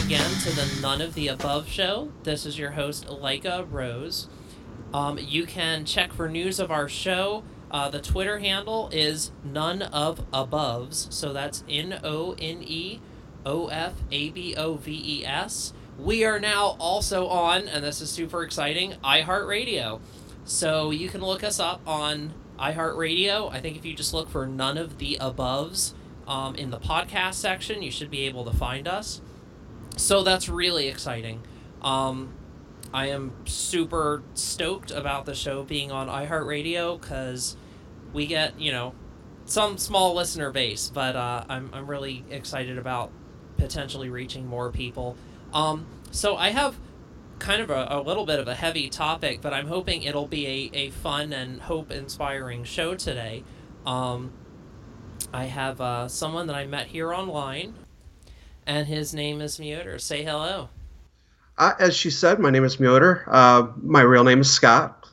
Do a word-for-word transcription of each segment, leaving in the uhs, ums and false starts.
again to the None of the Above show. This is your host, Leica Rose. Um, you can check for news of our show. Uh, the Twitter handle is None of Aboves, so that's N O N E O F A B O V E S. We are now also on, and this is super exciting, iHeartRadio. So you can look us up on iHeartRadio. I think if you just look for None of the Aboves um, in the podcast section, you should be able to find us. So that's really exciting. Um, I am super stoked about the show being on iHeartRadio because we get, you know, some small listener base, but uh, I'm I'm really excited about potentially reaching more people. Um, so I have kind of a, a little bit of a heavy topic, but I'm hoping it'll be a, a fun and hope-inspiring show today. Um, I have uh, someone that I met here online, and his name is Myoder. Say hello. Uh, as she said, my name is Myoder. Uh, my real name is Scott.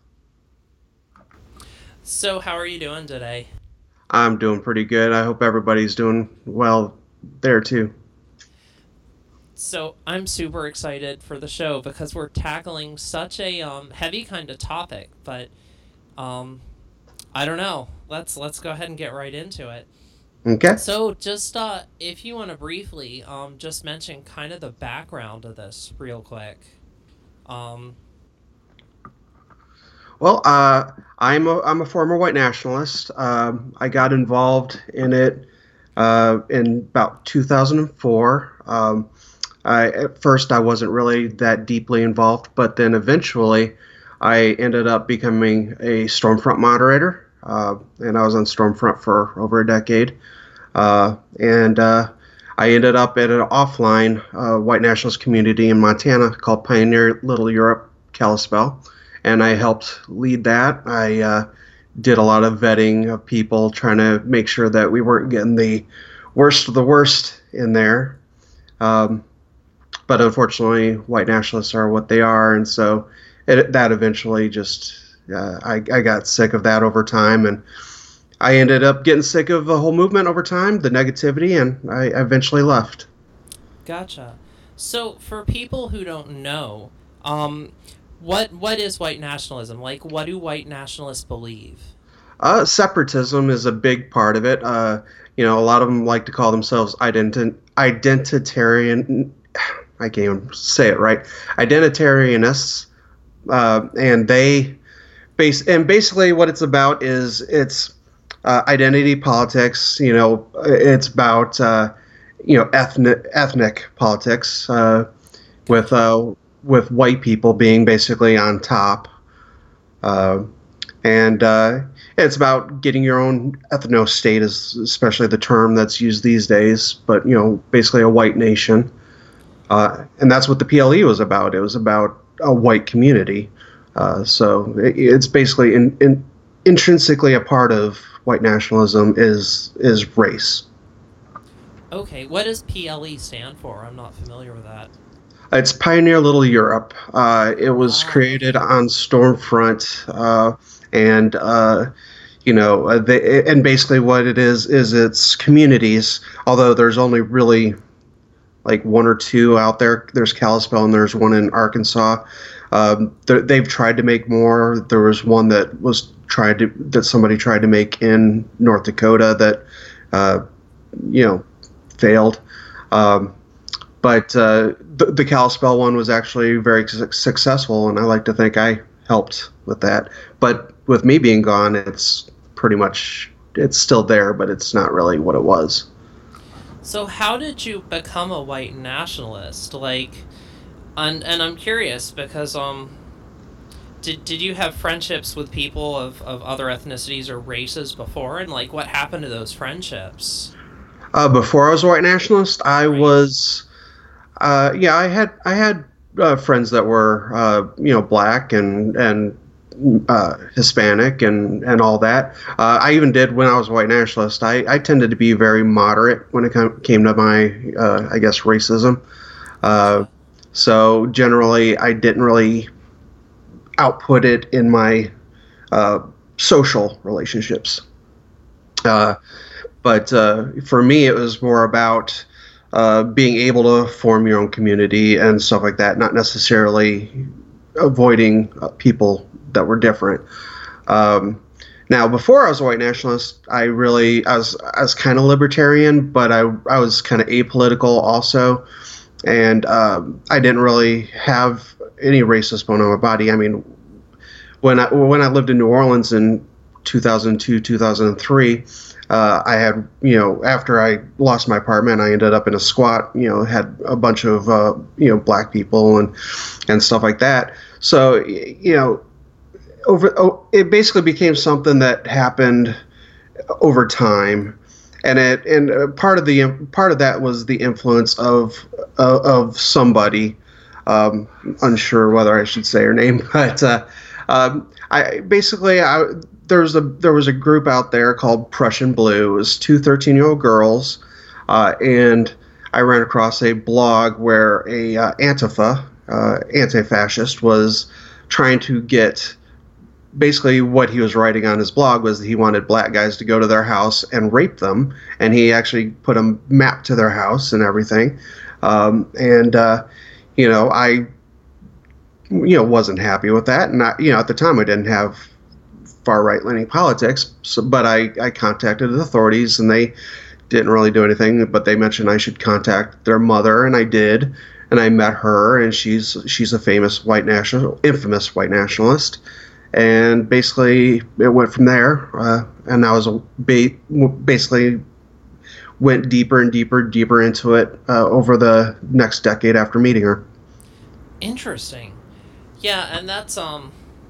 So how are you doing today? I'm doing pretty good. I hope everybody's doing well there too. So I'm super excited for the show because we're tackling such a um, heavy kind of topic, but um, I don't know. Let's let's go ahead and get right into it. Okay. So just uh, if you want to briefly um, just mention kind of the background of this real quick. Um, well, uh, I'm a I'm a former white nationalist. Um, I got involved in it uh, in about two thousand four. Um, I, at first, I wasn't really that deeply involved, but then eventually, I ended up becoming a Stormfront moderator, uh, and I was on Stormfront for over a decade. Uh, and uh, I ended up at an offline uh, white nationalist community in Montana called Pioneer Little Europe Kalispell, and I helped lead that. I uh, did a lot of vetting of people, trying to make sure that we weren't getting the worst of the worst in there. Um, but unfortunately, white nationalists are what they are, and so it, that eventually just uh, I, I got sick of that over time, and I ended up getting sick of the whole movement over time, the negativity, and I eventually left. Gotcha. So for people who don't know, um, what what is white nationalism? Like, what do white nationalists believe? Uh, separatism is a big part of it. Uh, you know, a lot of them like to call themselves identi- identitarian. I can't even say it right. Identitarianists, uh, and they base and basically what it's about is it's uh, identity politics. You know, it's about uh, you know ethnic ethnic politics uh, with uh, with white people being basically on top, uh, and uh, it's about getting your own ethno-state, is especially the term that's used these days. But you know, basically a white nation. Uh, and that's what the P L E was about. It was about a white community. Uh, so it, it's basically in, in, intrinsically a part of white nationalism is is race. Okay, what does P L E stand for? I'm not familiar with that. It's Pioneer Little Europe. Uh, it was ah, created okay. on Stormfront, uh, and uh, you know, uh, they, and basically what it is is it's communities. Although there's only really like one or two out there. There's Kalispell and there's one in Arkansas. Um, they've tried to make more. There was one that was tried to that somebody tried to make in North Dakota that uh, you know failed. Um, but uh, the, the Kalispell one was actually very su- successful, and I like to think I helped with that. But with me being gone, it's pretty much it's still there, but it's not really what it was. So how did you become a white nationalist? Like, and and I'm curious because um, did did you have friendships with people of, of other ethnicities or races before, and like what happened to those friendships? Uh, before I was a white nationalist, I Right. was, uh, yeah, I had I had uh, friends that were uh, you know black and and uh, Hispanic and, and all that. Uh, I even did when I was a white nationalist. I, I tended to be very moderate when it com- came to my, uh, I guess, racism. Uh, so generally, I didn't really output it in my uh, social relationships. Uh, but uh, for me, it was more about uh, being able to form your own community and stuff like that, not necessarily avoiding uh, people that were different. Um, now, before I was a white nationalist, I really I was I was kind of libertarian, but I I was kind of apolitical also, and um, I didn't really have any racist bone on my body. I mean, when I when I lived in New Orleans in two thousand two, two thousand three, uh, I had, you know, after I lost my apartment, I ended up in a squat, you know, had a bunch of, uh, you know, black people and, and stuff like that. So, you know, over, oh, it basically became something that happened over time. And it, and part of the, part of that was the influence of, uh, of somebody, um, unsure whether I should say her name, but, uh, um, I basically, I, there was a there was a group out there called Prussian Blue. It was two thirteen-year-old girls, uh, and I ran across a blog where a uh, Antifa, uh, anti-fascist, was trying to get, basically what he was writing on his blog was that he wanted black guys to go to their house and rape them, and he actually put a map to their house and everything. Um, and, uh, you know, I, you know, wasn't happy with that. And, I, you know, at the time I didn't have far right-leaning politics, so, but I, I contacted the authorities, and they didn't really do anything, but they mentioned I should contact their mother, and I did, and I met her, and she's she's a famous white national, infamous white nationalist, and basically it went from there, uh, and I was a ba- basically went deeper and deeper, deeper into it uh, over the next decade after meeting her. Interesting. Yeah, and that's, um,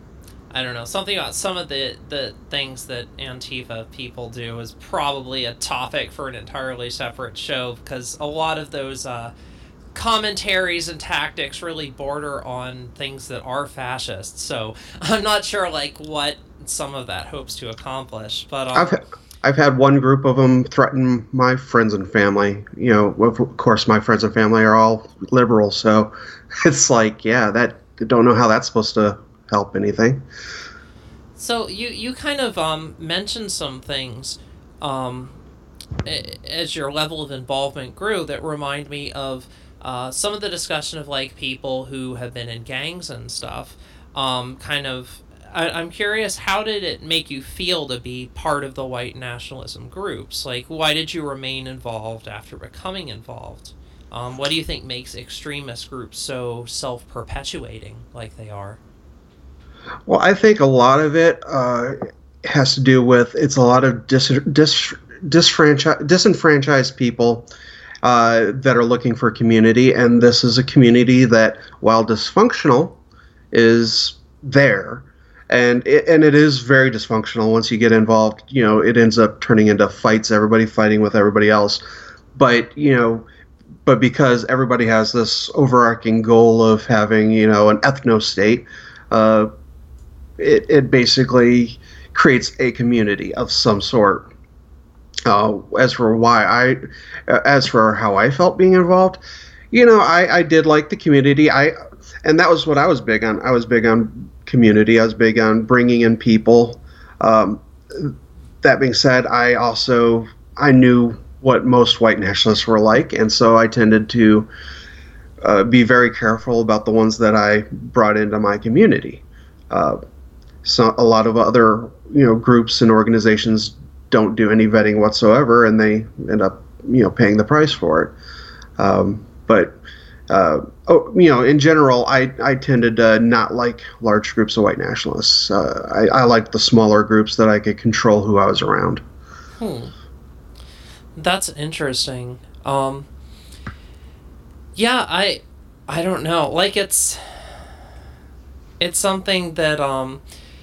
I don't know, something about some of the, the things that Antifa people do is probably a topic for an entirely separate show, because a lot of those uh, commentaries and tactics really border on things that are fascist, so I'm not sure, like, what some of that hopes to accomplish, but... Um, I've, I've had one group of them threaten my friends and family. You know, of course, my friends and family are all liberal, so it's like, yeah, that, I don't know how that's supposed to help anything. So you, you kind of um, mentioned some things um, as your level of involvement grew that remind me of uh, some of the discussion of like people who have been in gangs and stuff. Um, kind of, I, I'm curious, how did it make you feel to be part of the white nationalism groups? Like, why did you remain involved after becoming involved? Um, what do you think makes extremist groups so self-perpetuating like they are? Well, I think a lot of it uh, has to do with it's a lot of dis, dis, disfranchise, disenfranchised people uh, that are looking for community, and this is a community that, while dysfunctional, is there, and it, and it is very dysfunctional. Once you get involved, you know, it ends up turning into fights, everybody fighting with everybody else. But you know. But because everybody has this overarching goal of having, you know, an ethno-state, uh, it, it basically creates a community of some sort. Uh, as for why I, as for how I felt being involved, you know, I, I did like the community. I, and that was what I was big on. I was big on community. I was big on bringing in people. Um, that being said, I also, I knew what most white nationalists were like, and so I tended to uh, be very careful about the ones that I brought into my community. Uh, so a lot of other, you know, groups and organizations don't do any vetting whatsoever, and they end up, you know, paying the price for it. Um, but uh, oh, you know, in general, I I tended to not like large groups of white nationalists. Uh, I, I liked the smaller groups that I could control who I was around. Hmm. That's interesting. Um, yeah, I, I don't know. Like, it's, it's something that, um,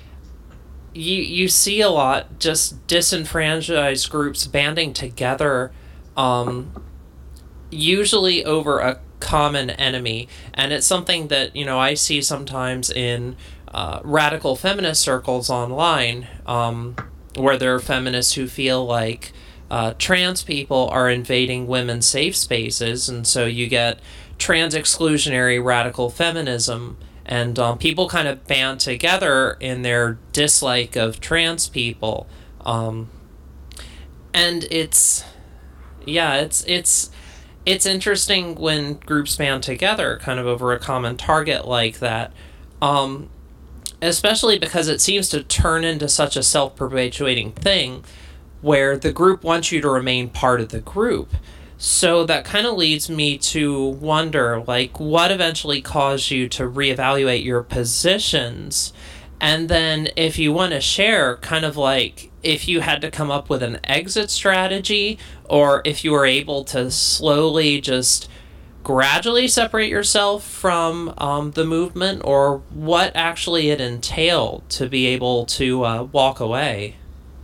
you, you see a lot, just disenfranchised groups banding together, um, usually over a common enemy. And it's something that, you know, I see sometimes in, uh, radical feminist circles online, um, where there are feminists who feel like, Uh, trans people are invading women's safe spaces, and so you get trans exclusionary radical feminism, and um, people kind of band together in their dislike of trans people, um, and it's, yeah, it's it's it's interesting when groups band together kind of over a common target like that. Um, especially because it seems to turn into such a self-perpetuating thing where the group wants you to remain part of the group. So that kind of leads me to wonder, like, what eventually caused you to reevaluate your positions? And then if you want to share, kind of like, if you had to come up with an exit strategy, or if you were able to slowly just gradually separate yourself from um, the movement, or what actually it entailed to be able to uh, walk away.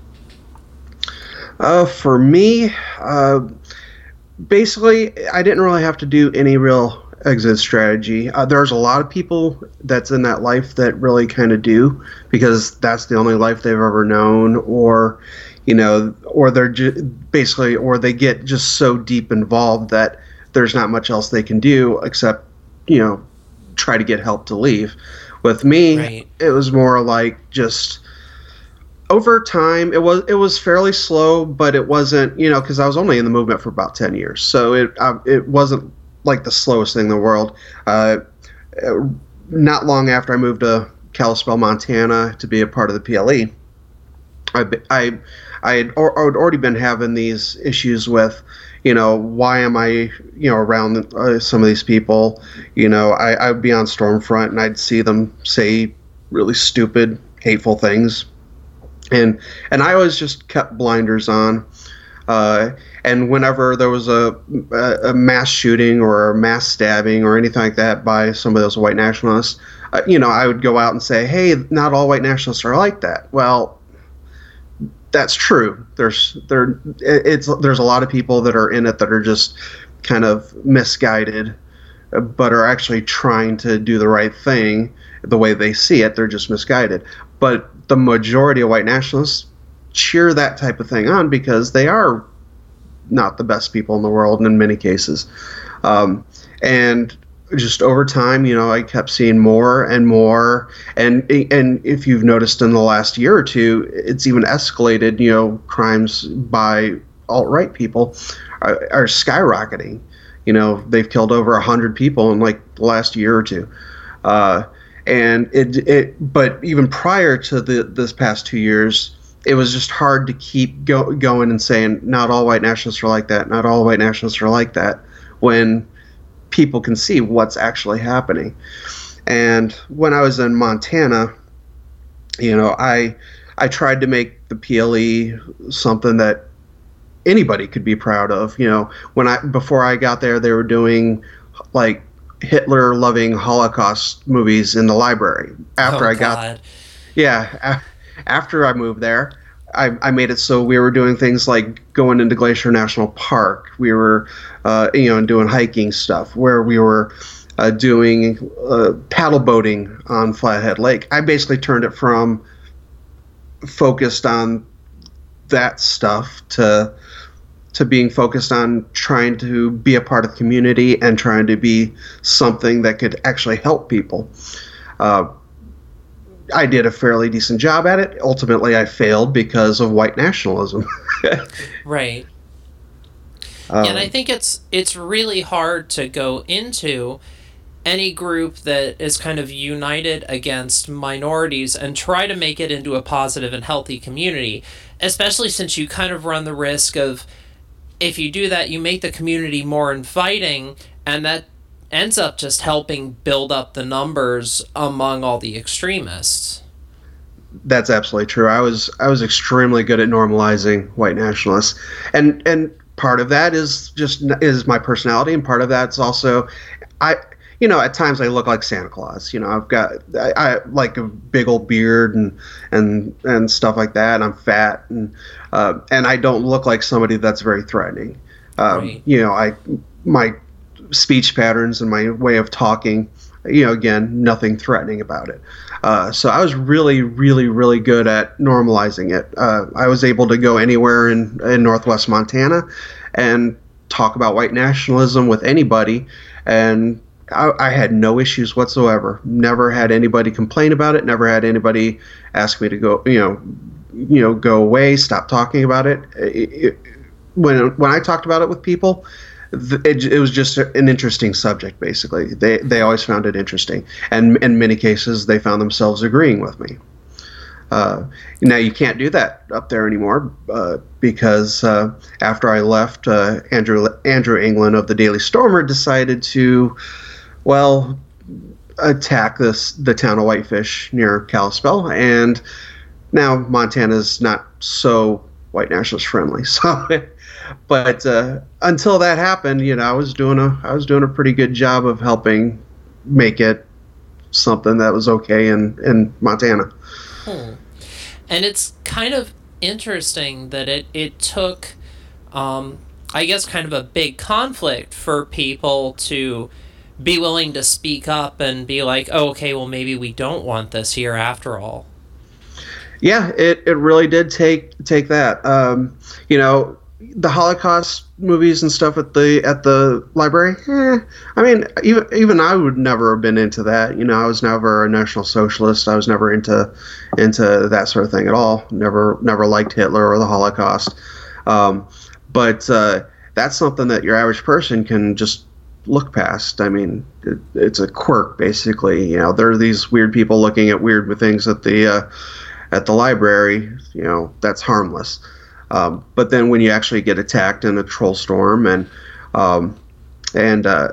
Uh, for me, uh, basically, I didn't really have to do any real exit strategy. Uh, there's a lot of people that's in that life that really kind of do, because that's the only life they've ever known, or, you know, or they're ju- basically, or they get just so deep involved that there's not much else they can do except, you know, try to get help to leave. With me, Right. It was more like just over time. It was it was fairly slow, but it wasn't, you know, because I was only in the movement for about ten years, so it uh, it wasn't like the slowest thing in the world. Uh, not long after I moved to Kalispell, Montana, to be a part of the P L E, I I I had, or, I had already been having these issues with, you know, why am I, you know, around uh, some of these people? You know, I, I would be on Stormfront and I'd see them say really stupid, hateful things. And and I always just kept blinders on. Uh, and whenever there was a, a, a mass shooting or a mass stabbing or anything like that by some of those white nationalists, uh, you know, I would go out and say, hey, not all white nationalists are like that. Well, that's true. There's there it's there's a lot of people that are in it that are just kind of misguided, but are actually trying to do the right thing the way they see it. They're just misguided. But the majority of white nationalists cheer that type of thing on because they are not the best people in the world in many cases. Um, and just over time, you know, I kept seeing more and more. And and if you've noticed in the last year or two, it's even escalated. You know, crimes by alt-right people are, are skyrocketing. You know, they've killed over a hundred people in like the last year or two. Uh, and it it but even prior to the this past two years, it was just hard to keep go, going and saying not all white nationalists are like that. Not all white nationalists are like that. When people can see what's actually happening. And when I was in Montana, you know, I I tried to make the P L E something that anybody could be proud of. You know, when I before I got there, they were doing like Hitler loving Holocaust movies in the library. After oh, I got God. yeah, a- after I moved there, I, I made it so we were doing things like going into Glacier National Park. We were, uh, you know, doing hiking stuff where we were uh, doing uh, paddle boating on Flathead Lake. I basically turned it from focused on that stuff to to being focused on trying to be a part of the community and trying to be something that could actually help people. Uh, I did a fairly decent job at it. Ultimately, I failed because of white nationalism. Right. Um, and I think it's it's really hard to go into any group that is kind of united against minorities and try to make it into a positive and healthy community, especially since you kind of run the risk of, if you do that, you make the community more inviting, and that ends up just helping build up the numbers among all the extremists. That's absolutely true. I was I was extremely good at normalizing white nationalists, and and part of that is just is my personality, and part of that's also, I you know at times I look like Santa Claus. You know, I've got I, I like a big old beard and and and stuff like that. And I'm fat, and uh, and I don't look like somebody that's very threatening. Um, Right. You know, I my speech patterns and my way of talking, you know, again, nothing threatening about it. Uh, so I was really, really, really good at normalizing it. Uh, I was able to go anywhere in, in Northwest Montana and talk about white nationalism with anybody, and I, I had no issues whatsoever. Never had anybody complain about it. Never had anybody ask me to go, you know, you know, go away, stop talking about it. It, it when when I talked about it with people, th- it, it was just an interesting subject. Basically, they they always found it interesting, and in many cases, they found themselves agreeing with me. Uh, now you can't do that up there anymore uh, because uh, after I left, uh, Andrew Andrew England of the Daily Stormer decided to, well, attack this the town of Whitefish near Kalispell, and now Montana's not so white nationalist friendly. So, but uh, until that happened, you know, I was doing a I was doing a pretty good job of helping make it something that was okay in in Montana. Hmm. And it's kind of interesting that it, it took, um, I guess, kind of a big conflict for people to be willing to speak up and be like, oh, okay, well, maybe we don't want this here after all. Yeah, it, it really did take take that. Um, you know, the Holocaust movies and stuff at the at the library. Eh, I mean, even even I would never have been into that. You know, I was never a National Socialist. I was never into into that sort of thing at all. Never never liked Hitler or the Holocaust. Um, but uh, that's something that your average person can just look past. I mean, it, it's a quirk basically. You know, there are these weird people looking at weird things at the uh, at the library. You know, that's harmless. Um, but then when you actually get attacked in a troll storm, and um, and uh,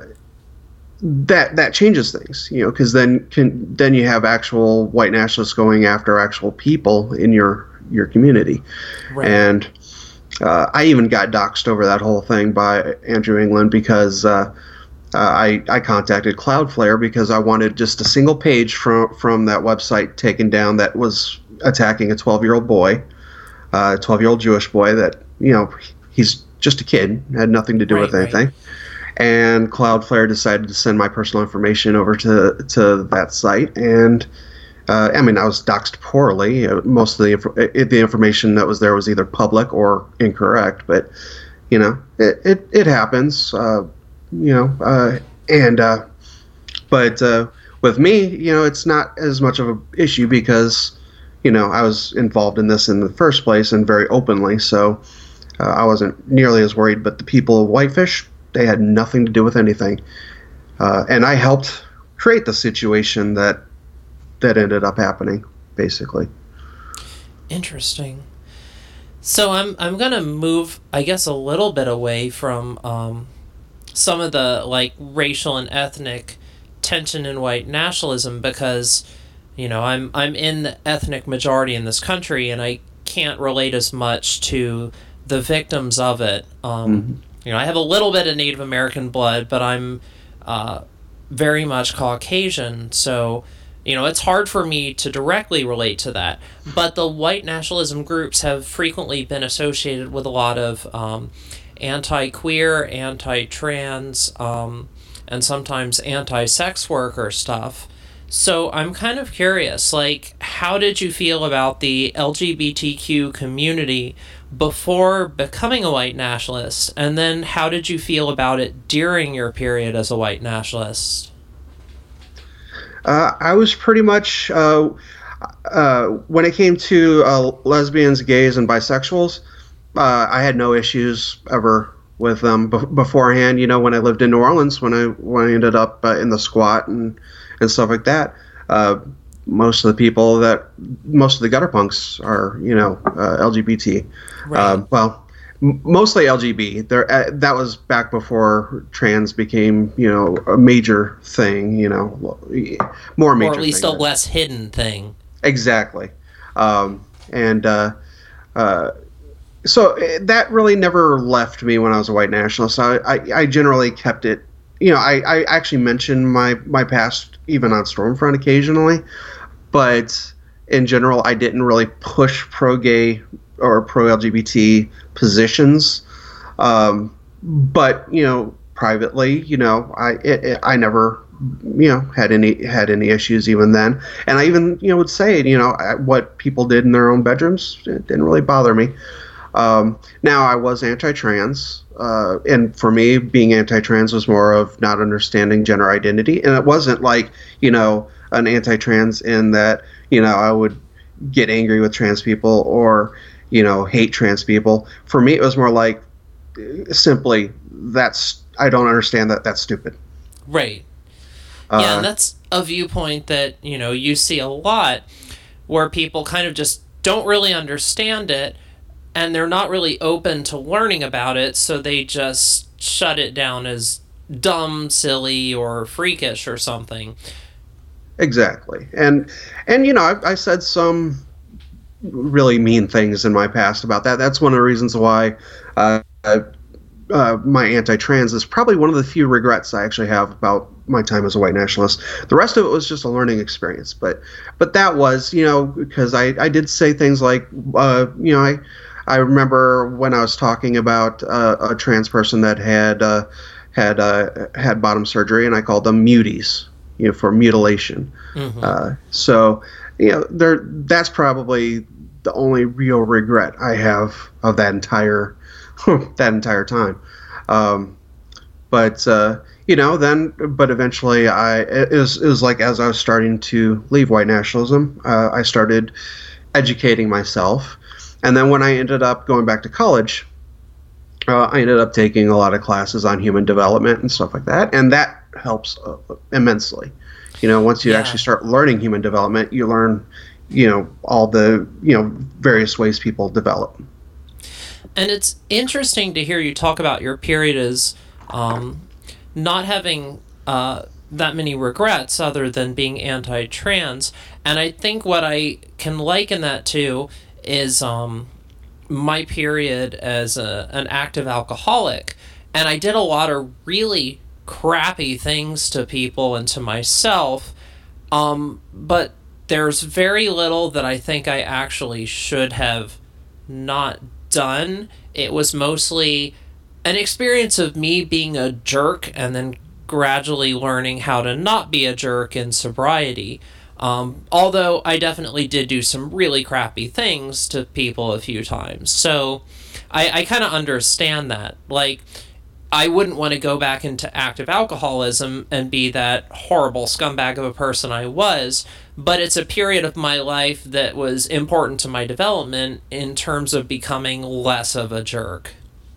that that changes things, you know, because then can then you have actual white nationalists going after actual people in your your community, right. And uh, I even got doxxed over that whole thing by Andrew England because uh, uh, I I contacted Cloudflare because I wanted just a single page from from that website taken down that was attacking a twelve-year-old boy. A twelve-year-old Jewish boy that, you know, he's just a kid, had nothing to do right, with anything. Right. And Cloudflare decided to send my personal information over to to that site. And, uh, I mean, I was doxxed poorly. Most of the, inf- the information that was there was either public or incorrect. But, you know, it, it, it happens, uh, you know. Uh, and, uh, but uh, with me, you know, it's not as much of an issue because, you know, I was involved in this in the first place and very openly, so uh, I wasn't nearly as worried. But the people of Whitefish, they had nothing to do with anything, uh, and I helped create the situation that that ended up happening, basically. Interesting. So I'm I'm gonna move, I guess, a little bit away from um, some of the like racial and ethnic tension in white nationalism because, you know, I'm I'm in the ethnic majority in this country, and I can't relate as much to the victims of it. Um, mm-hmm. You know, I have a little bit of Native American blood, but I'm uh, very much Caucasian, so, you know, it's hard for me to directly relate to that. But the white nationalism groups have frequently been associated with a lot of um, anti-queer, anti-trans, um, and sometimes anti-sex worker stuff. So I'm kind of curious, like, how did you feel about the L G B T Q community before becoming a white nationalist? And then how did you feel about it during your period as a white nationalist? Uh, I was pretty much, uh, uh, when it came to uh, lesbians, gays, and bisexuals, uh, I had no issues ever with them be- beforehand. You know, when I lived in New Orleans, when I when I ended up uh, in the squat and and stuff like that. Uh, most of the people that, most of the gutter punks are, you know, uh, L G B T. Right. Uh, well, m- mostly L G B T. There, uh, that was back before trans became, you know, a major thing. You know, more major. Or at least thing a less hidden thing. Exactly, um, and uh, uh, so that really never left me when I was a white nationalist. I, I, I generally kept it. You know, I, I actually mention my, my past even on Stormfront occasionally, but in general, I didn't really push pro-gay or pro-L G B T positions. Um, but, you know, privately, you know, I it, it, I never, you know, had any had any issues even then. And I even, you know, would say, you know, what people did in their own bedrooms, it didn't really bother me. Um, now, I was anti-trans. Uh, and for me, being anti-trans was more of not understanding gender identity. And it wasn't like, you know, an anti-trans in that, you know, I would get angry with trans people or, you know, hate trans people. For me, it was more like simply that's I don't understand that. That's stupid. Right. Uh, Yeah, and that's a viewpoint that, you know, you see a lot where people kind of just don't really understand it and they're not really open to learning about it, so they just shut it down as dumb, silly, or freakish or something. Exactly. And, and you know, I, I said some really mean things in my past about that. That's one of the reasons why uh, uh, my anti-trans is probably one of the few regrets I actually have about my time as a white nationalist. The rest of it was just a learning experience. But but that was, you know, because I, I did say things like, uh, you know, I I remember when I was talking about uh, a trans person that had uh, had uh, had bottom surgery, and I called them muties, you know, for mutilation. Mm-hmm. Uh, so, you know, there that's probably the only real regret I have of that entire that entire time. Um, but uh, you know, then, but eventually, I it was, it was like as I was starting to leave white nationalism, uh, I started educating myself, and then when I ended up going back to college, uh, I ended up taking a lot of classes on human development and stuff like that, and that helps uh, immensely. You know, once you yeah. actually start learning human development, you learn, you know, all the, you know, various ways people develop. And it's interesting to hear you talk about your period as um, not having uh, that many regrets other than being anti-trans. And I think what I can liken that to is um, my period as a, an active alcoholic. And I did a lot of really crappy things to people and to myself, um, but there's very little that I think I actually should have not done. It was mostly an experience of me being a jerk and then gradually learning how to not be a jerk in sobriety. Um, although I definitely did do some really crappy things to people a few times. So I, I kind of understand that. Like, I wouldn't want to go back into active alcoholism and be that horrible scumbag of a person I was, but it's a period of my life that was important to my development in terms of becoming less of a jerk.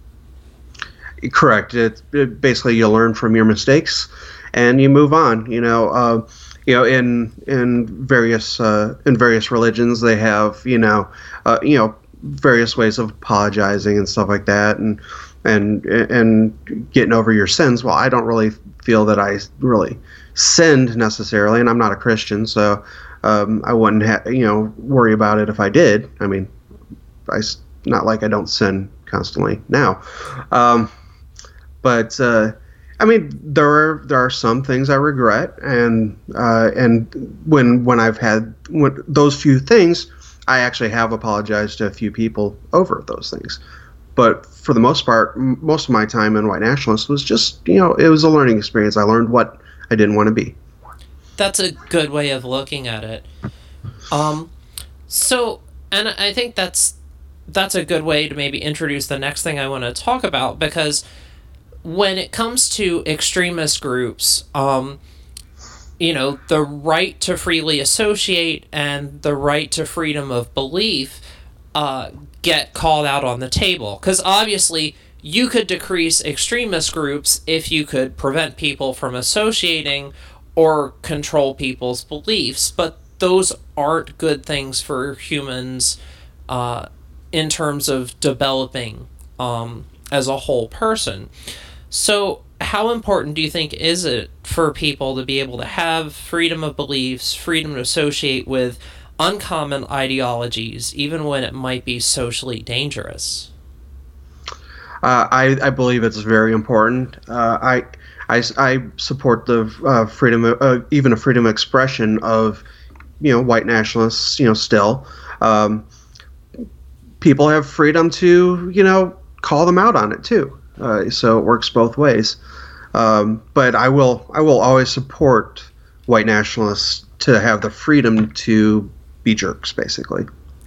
Correct. It, it basically you learn from your mistakes and you move on. You know, uh, you know, in in various uh, in various religions, they have you know, uh, you know, various ways of apologizing and stuff like that, and. and and getting over your sins. Well, I don't really feel that I really sinned necessarily, and I'm not a Christian, so um, I wouldn't ha- you know worry about it if I did. I mean, I not like I don't sin constantly now, um, but uh, I mean there are there are some things I regret, and uh, and when when I've had when, those few things, I actually have apologized to a few people over those things. But for the most part, most of my time in white nationalist was just, you know, it was a learning experience. I learned what I didn't want to be. That's a good way of looking at it. Um, so, and I think that's that's a good way to maybe introduce the next thing I want to talk about, because when it comes to extremist groups, um, you know, the right to freely associate and the right to freedom of belief uh, get called out on the table. Because obviously you could decrease extremist groups if you could prevent people from associating or control people's beliefs, but those aren't good things for humans uh, in terms of developing um, as a whole person. So how important do you think is it for people to be able to have freedom of beliefs, freedom to associate with uncommon ideologies, even when it might be socially dangerous? Uh, I, I believe it's very important. Uh, I, I, I support the uh, freedom, of, uh, even a freedom of expression of, you know, white nationalists. You know, still, um, people have freedom to, you know, call them out on it too. Uh, so it works both ways. Um, but I will, I will always support white nationalists to have the freedom to be jerks, basically.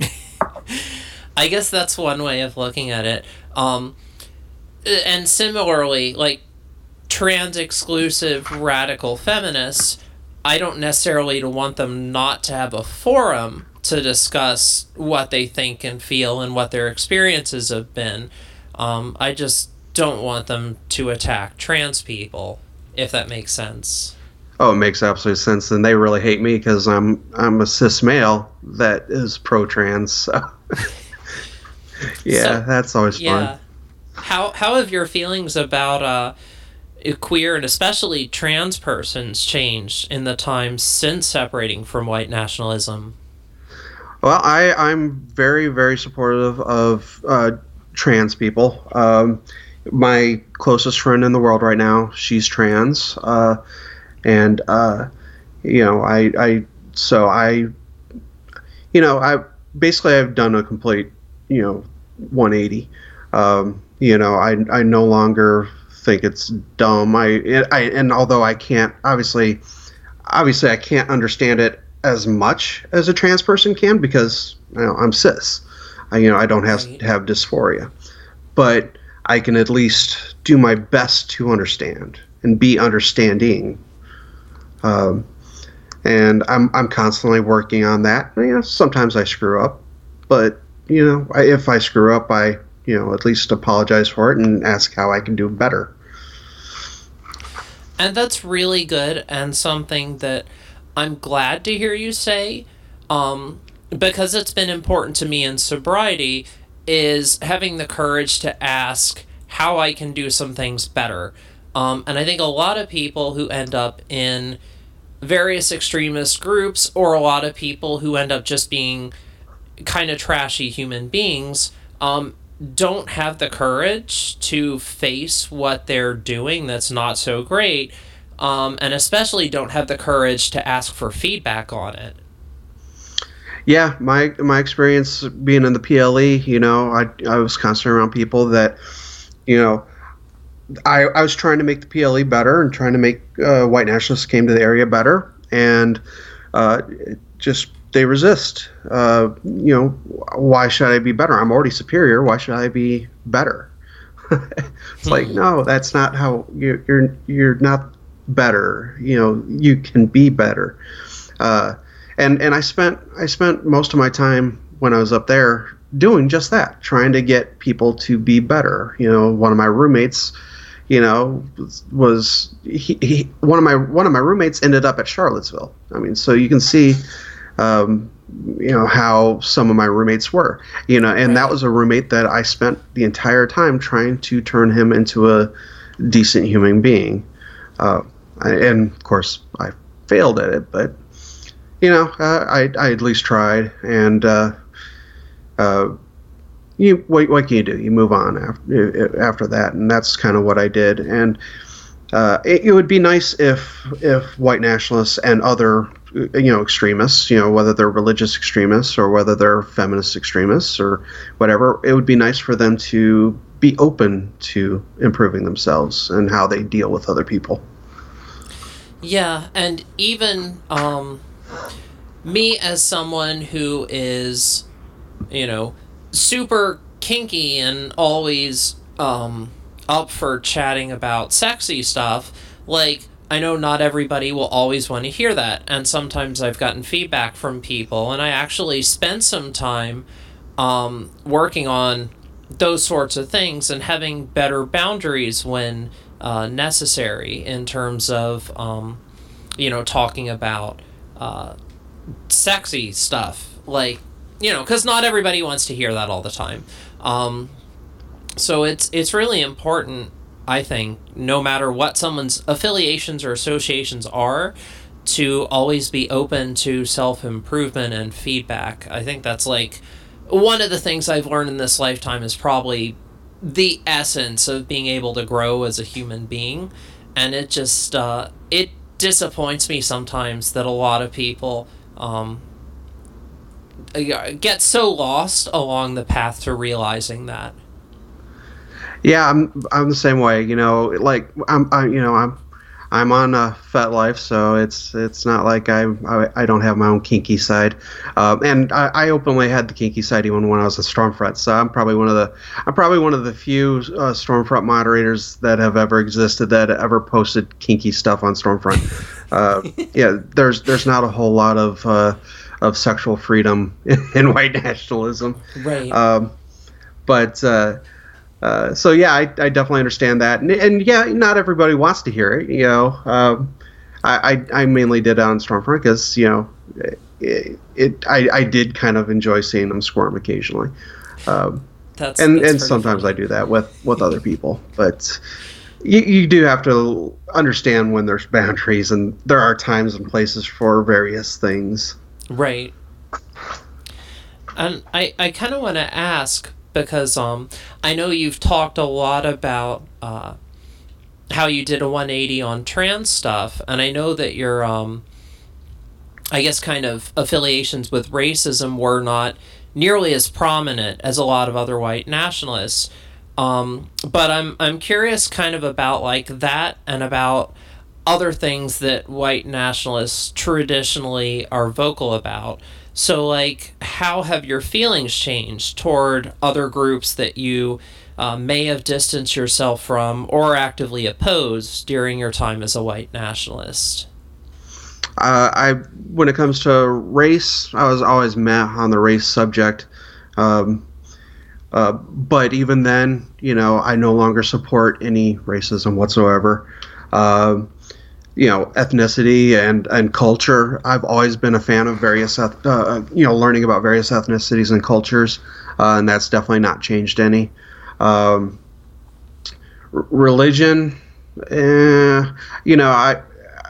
I guess that's one way of looking at it. Um, and similarly, like trans-exclusive radical feminists, I don't necessarily want them not to have a forum to discuss what they think and feel and what their experiences have been. Um, I just don't want them to attack trans people, if that makes sense. Oh, it makes absolute sense. And they really hate me because I'm I'm a cis male that is pro-trans. So. yeah, so, that's always yeah. fun. How how have your feelings about uh, queer and especially trans persons changed in the time since separating from white nationalism? Well, I, I'm very, very supportive of uh, trans people. Um, my closest friend in the world right now, she's trans. Uh, and, uh, you know, I, I, so I, you know, I basically I've done a complete, you know, one eighty. Um, you know, I, I no longer think it's dumb. I, I, and although I can't, obviously, obviously I can't understand it as much as a trans person can because you know, I'm cis. I, you know, I don't have right. have dysphoria, but I can at least do my best to understand and be understanding. Um, and I'm I'm constantly working on that. You know, sometimes I screw up, but you know, I, if I screw up, I you know at least apologize for it and ask how I can do better. And that's really good and something that I'm glad to hear you say, um, because it's been important to me in sobriety, is having the courage to ask how I can do some things better. Um, and I think a lot of people who end up in various extremist groups, or a lot of people who end up just being kind of trashy human beings, um, don't have the courage to face what they're doing that's not so great. Um, and especially don't have the courage to ask for feedback on it. Yeah, my my experience being in the P L E, you know, I I was constantly around people that, you know, I I was trying to make the P L E better and trying to make uh, white nationalists came to the area better, and uh, just they resist. Uh, you know, why should I be better? I'm already superior. Why should I be better? It's hmm. like, no, that's not how you're you're you're not better. You know, you can be better. Uh, and and I spent I spent most of my time when I was up there doing just that, trying to get people to be better. You know, one of my roommates, you know, was he, he one of my one of my roommates ended up at Charlottesville. I mean, so you can see, um, you know, how some of my roommates were. You know, and right. that was a roommate that I spent the entire time trying to turn him into a decent human being. Uh, and of course, I failed at it, but you know, uh, I I at least tried. And uh, uh, you what what can you do? You move on after after that, and that's kind of what I did. And uh, it, it would be nice if if white nationalists and other you know extremists, you know, whether they're religious extremists or whether they're feminist extremists or whatever, it would be nice for them to be open to improving themselves and how they deal with other people. Yeah, and even um, me as someone who is, you know, super kinky and always um, up for chatting about sexy stuff, like, I know not everybody will always want to hear that, and sometimes I've gotten feedback from people, and I actually spent some time um, working on those sorts of things and having better boundaries when uh, necessary in terms of, um, you know, talking about uh, sexy stuff. Like, you know, because not everybody wants to hear that all the time. Um, so it's it's really important, I think, no matter what someone's affiliations or associations are, to always be open to self-improvement and feedback. I think that's like one of the things I've learned in this lifetime is probably the essence of being able to grow as a human being. And it just, uh, it disappoints me sometimes that a lot of people um, get so lost along the path to realizing that. Yeah, I'm I'm the same way. You know, like I'm I, you know I'm I'm on a FetLife, so it's it's not like I I, I don't have my own kinky side, um, and I, I openly had the kinky side even when I was a Stormfront. So I'm probably one of the I'm probably one of the few uh, Stormfront moderators that have ever existed that ever posted kinky stuff on Stormfront. uh, yeah, there's there's not a whole lot of uh, of sexual freedom in, in white nationalism, right? Um, but. Uh, Uh, so yeah, I, I definitely understand that, and, and yeah, not everybody wants to hear it. You know, um, I, I I mainly did it on Stormfront because you know, it, it I, I did kind of enjoy seeing them squirm occasionally, um, That's and that's and pretty sometimes funny. I do that with with other people, but you you do have to understand when there's boundaries, and there are times and places for various things. Right. And I, I kind of want to ask because um I know you've talked a lot about uh, how you did a one eighty on trans stuff, and I know that your um I guess kind of affiliations with racism were not nearly as prominent as a lot of other white nationalists. Um, but I'm I'm curious kind of about like that and about other things that white nationalists traditionally are vocal about. So, like, how have your feelings changed toward other groups that you uh, may have distanced yourself from or actively opposed during your time as a white nationalist? Uh, I when it comes to race, I was always meh on the race subject. Um, uh, but even then, you know, I no longer support any racism whatsoever. Um, you know, ethnicity and, and culture. I've always been a fan of various, eth- uh, you know, learning about various ethnicities and cultures, uh, and that's definitely not changed any. Um, r- religion, eh, you know, I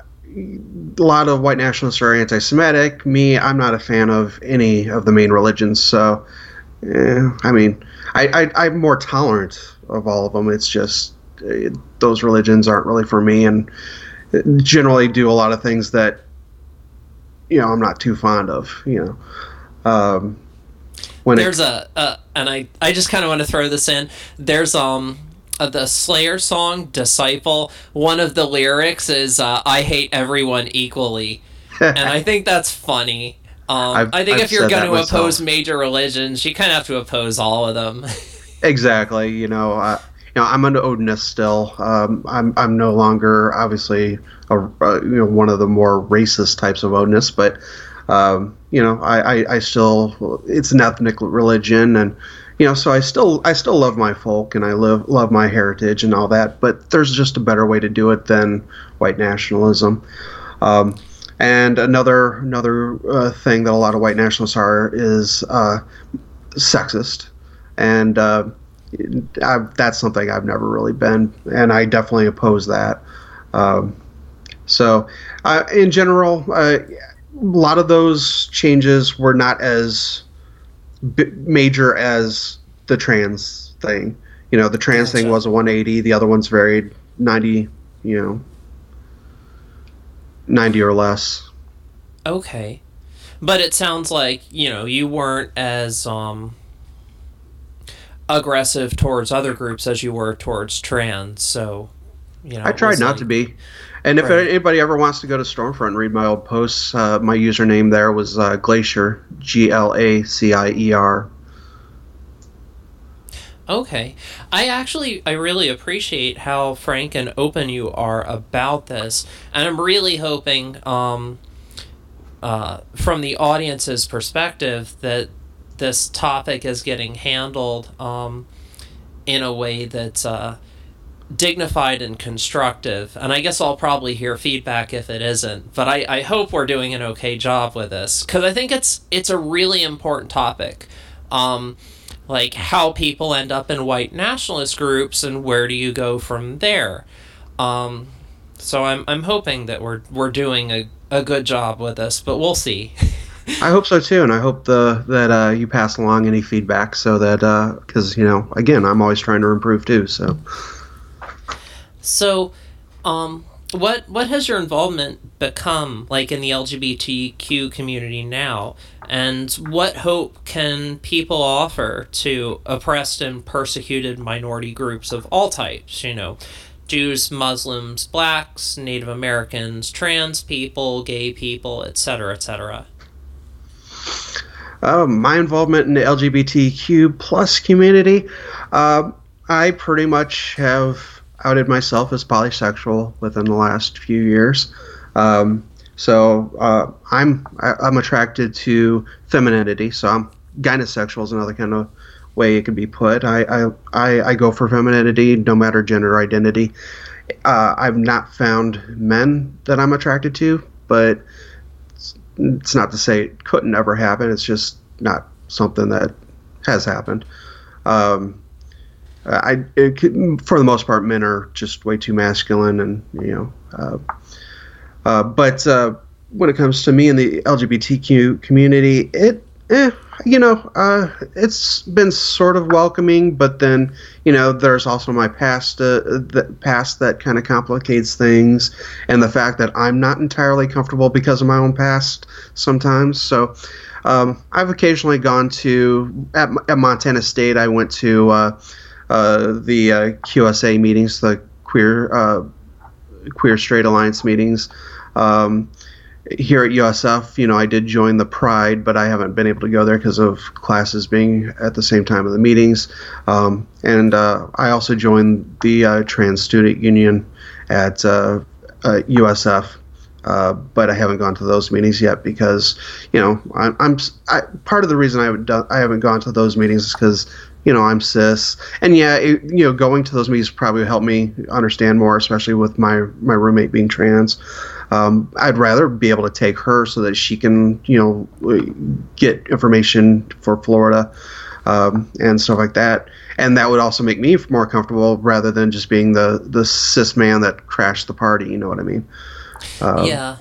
a lot of white nationalists are anti-Semitic. Me, I'm not a fan of any of the main religions. So, eh, I mean, I, I, I'm more tolerant of all of them. It's just uh, those religions aren't really for me, and generally do a lot of things that you know I'm not too fond of. You know, um, when There's it, a, uh, and I, I just kind of want to throw this in. There's um uh, the Slayer song "Disciple." One of the lyrics is uh, "I hate everyone equally," and I think that's funny. Um, I've I think I've if you're said going that to oppose myself. major religions, you kind of have to oppose all of them. Exactly. You know, uh, you know, I'm an Odinist still. Um, I'm I'm no longer obviously a, uh, you know one of the more racist types of Odinists, but um, you know, I, I, I still it's an ethnic religion, and you know, so I still I still love my folk and I live love my heritage and all that. But there's just a better way to do it than white nationalism. Um, and another another uh, thing that a lot of white nationalists are is uh, sexist, and uh, I, that's something I've never really been, and I definitely oppose that. Um, so, uh, in general, uh, a lot of those changes were not as b- major as the trans thing. You know, the trans thing Gotcha. was a one eighty. The other one's varied ninety. You know, ninety or less. Okay, but it sounds like you know you weren't as um aggressive towards other groups as you were towards trans. So you know I it tried was not to like be. And if right. anybody ever wants to go to Stormfront and read my old posts, uh, my username there was uh, Glacier, G L A C I E R. Okay. I actually I really appreciate how frank and open you are about this. And I'm really hoping um uh from the audience's perspective that this topic is getting handled um in a way that's uh dignified and constructive. And I guess I'll probably hear feedback if it isn't. But I, I hope we're doing an okay job with this. Because I think it's it's a really important topic. Um like how people end up in white nationalist groups and where do you go from there. Um, so I'm I'm hoping that we're we're doing a, a good job with this, but we'll see. I hope so too, and I hope the that uh, you pass along any feedback so that because you know again I'm always trying to improve too. So So, um, what what has your involvement become like in the L G B T Q community now, and what hope can people offer to oppressed and persecuted minority groups of all types? You know, Jews, Muslims, blacks, Native Americans, trans people, gay people, et cetera, et cetera. uh, my involvement in the L G B T Q plus community, uh, I pretty much have outed myself as polysexual within the last few years. Um, so uh, I'm I, I'm attracted to femininity. So I'm gynosexual is another kind of way it can be put. I I, I, I go for femininity, no matter gender identity. Uh, I've not found men that I'm attracted to, but it's, it's not to say it couldn't ever happen. It's just not something that has happened. Um, I it, for the most part, men are just way too masculine, and you know. Uh, uh, but uh, when it comes to me and the L G B T Q community, it eh, you know, uh, it's been sort of welcoming, but then, you know, there's also my past, uh, the past that kind of complicates things, and the fact that I'm not entirely comfortable because of my own past sometimes. So um, I've occasionally gone to, at, at Montana State, I went to uh, uh, the uh, Q S A meetings, the Queer uh, Queer Straight Alliance meetings. Um, Here at U S F, you know, I did join the Pride, but I haven't been able to go there because of classes being at the same time of the meetings. Um, and uh, I also joined the uh, Trans Student Union at uh, uh, U S F, uh, but I haven't gone to those meetings yet because, you know, I'm, I'm I, part of the reason I haven't done, I haven't gone to those meetings is because, you know, I'm cis, and yeah, it, you know, going to those meetings probably helped me understand more, especially with my my roommate being trans. Um, I'd rather be able to take her so that she can, you know, get information for Florida um, and stuff like that. And that would also make me more comfortable rather than just being the, the cis man that crashed the party. You know what I mean? Um, yeah.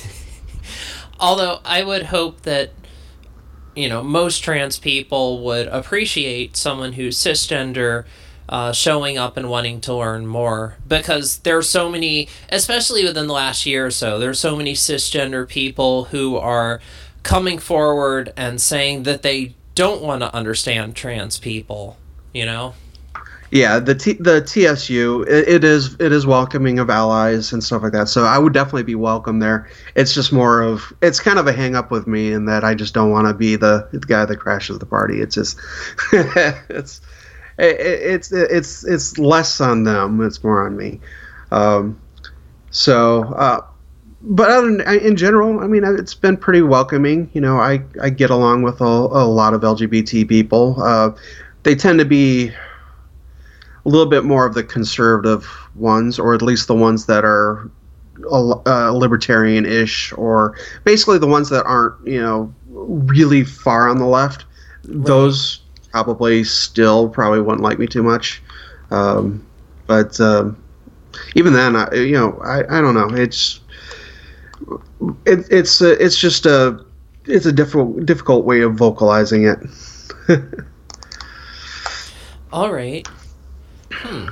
Although I would hope that, you know, most trans people would appreciate someone who's cisgender Uh, showing up and wanting to learn more, because there's so many, especially within the last year or so, there's so many cisgender people who are coming forward and saying that they don't want to understand trans people, you know? Yeah, the T, the T S U, it, it is it is welcoming of allies and stuff like that. So I would definitely be welcome there. It's just more of, it's kind of a hang up with me in that I just don't want to be the, the guy that crashes the party. It's just, it's, It's it's it's less on them. It's more on me. Um, so, uh, but other than, in general, I mean, it's been pretty welcoming. You know, I, I get along with a, a lot of L G B T people. Uh, they tend to be a little bit more of the conservative ones, or at least the ones that are uh, libertarian-ish, or basically the ones that aren't, you know, really far on the left. Right. Those probably still probably wouldn't like me too much, um, but um, even then, I, you know, I, I don't know. It's it, it's a, it's just a it's a difficult difficult way of vocalizing it. All right. Hmm.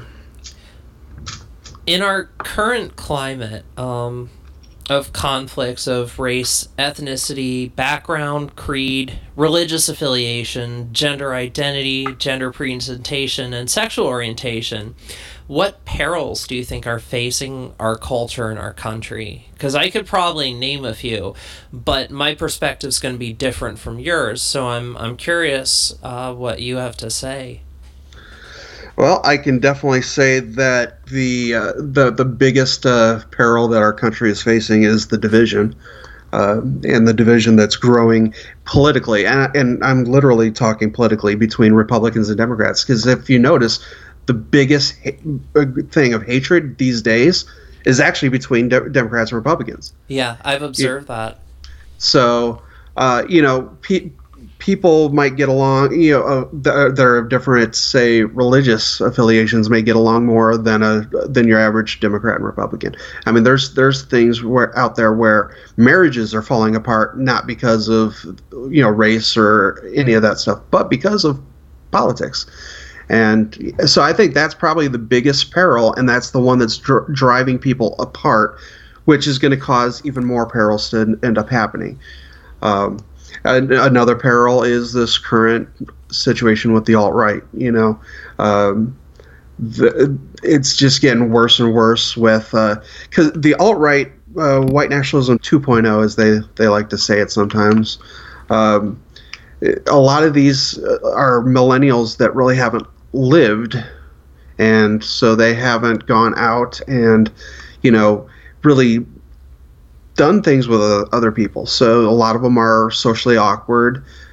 In our current climate, um, of conflicts of race, ethnicity, background, creed, religious affiliation, gender identity, gender presentation, and sexual orientation, what perils do you think are facing our culture and our country? Because I could probably name a few, but my perspective is going to be different from yours, so I'm I'm curious uh, what you have to say. Well, I can definitely say that the uh, the the biggest uh, peril that our country is facing is the division, uh, and the division that's growing politically, and, and I'm literally talking politically between Republicans and Democrats. Because if you notice, the biggest ha- thing of hatred these days is actually between de- Democrats and Republicans. Yeah, I've observed yeah. that. So, uh, you know, pe- people might get along, you know, uh, that are of different, say, religious affiliations may get along more than a than your average Democrat and Republican. I mean, there's there's things where out there where marriages are falling apart, not because of, you know, race or any of that stuff, but because of politics. And so I think that's probably the biggest peril, and that's the one that's dr- driving people apart, which is going to cause even more perils to end up happening. Um, Another peril is this current situation with the alt-right. You know, um, the, it's just getting worse and worse with because uh, the alt-right, uh, white nationalism two point oh, as they, they like to say it sometimes. Um, a lot of these are millennials that really haven't lived, and so they haven't gone out and, you know, really done things with uh, other people. So a lot of them are socially awkward.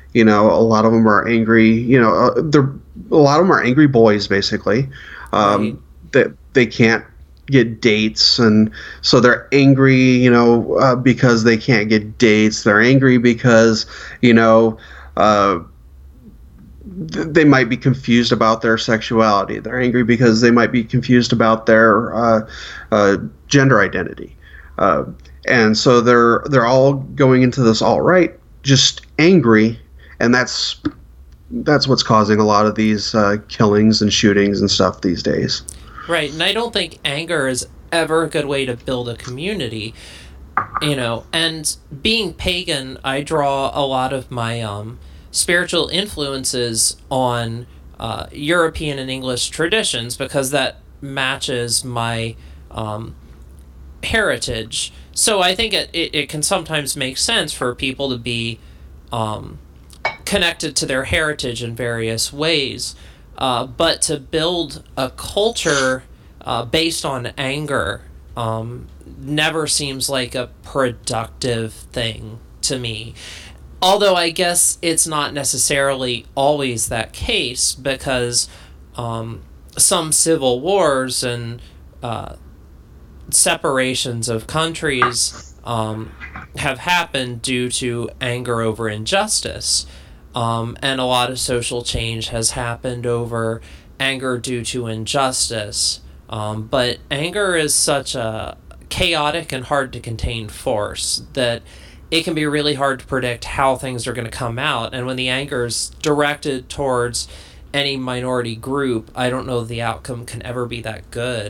You know, a lot of them are angry. You know, uh, they're a lot of them are angry boys, basically. Right. Um, that they can't get dates, and so they're angry. You know, uh, because they can't get dates. They're angry because you know. Uh, they might be confused about their sexuality. They're angry because they might be confused about their uh, uh, gender identity, uh, and so they're they're all going into this alt-right just angry, and that's that's what's causing a lot of these uh, killings and shootings and stuff these days. Right. And I don't think anger is ever a good way to build a community. You know, and being pagan, I draw a lot of my um, spiritual influences on uh, European and English traditions because that matches my um, heritage. So I think it, it, it can sometimes make sense for people to be um, connected to their heritage in various ways. Uh, but to build a culture uh, based on anger um, never seems like a productive thing to me. Although I guess it's not necessarily always that case because um, some civil wars and uh, separations of countries um, have happened due to anger over injustice. Um, and a lot of social change has happened over anger due to injustice. Um, but anger is such a chaotic and hard to contain force that it can be really hard to predict how things are going to come out. And when the anger is directed towards any minority group, I don't know the outcome can ever be that good.